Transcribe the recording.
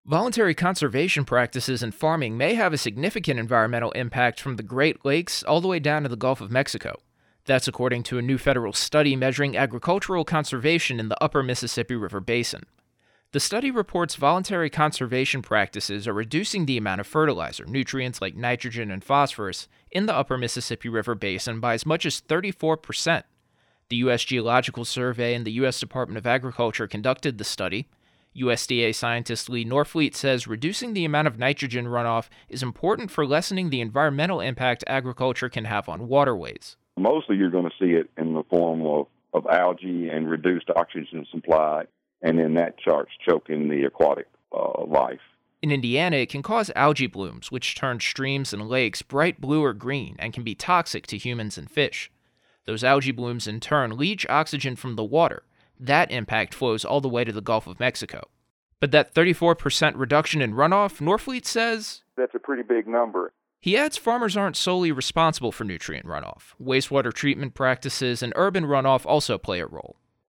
Voluntary conservation practices in farming may have a significant environmental impact from the Great Lakes all the way down to the Gulf of Mexico. That's according to a new federal study measuring agricultural conservation in the upper Mississippi River Basin. The study reports voluntary conservation practices are reducing the amount of fertilizer, nutrients like nitrogen and phosphorus, in the upper Mississippi River Basin by as much as 34%. The U.S. Geological Survey and the U.S. Department of Agriculture conducted the study. USDA scientist Lee Norfleet says reducing the amount of nitrogen runoff is important for lessening the environmental impact agriculture can have on waterways. Mostly you're going to see it in the form of algae and reduced oxygen supply, and then that starts choking the aquatic life. In Indiana, it can cause algae blooms, which turn streams and lakes bright blue or green and can be toxic to humans and fish. Those algae blooms in turn leach oxygen from the water. That impact flows all the way to the Gulf of Mexico. But that 34% reduction in runoff, Norfleet says, that's a pretty big number. He adds farmers aren't solely responsible for nutrient runoff. Wastewater treatment practices and urban runoff also play a role.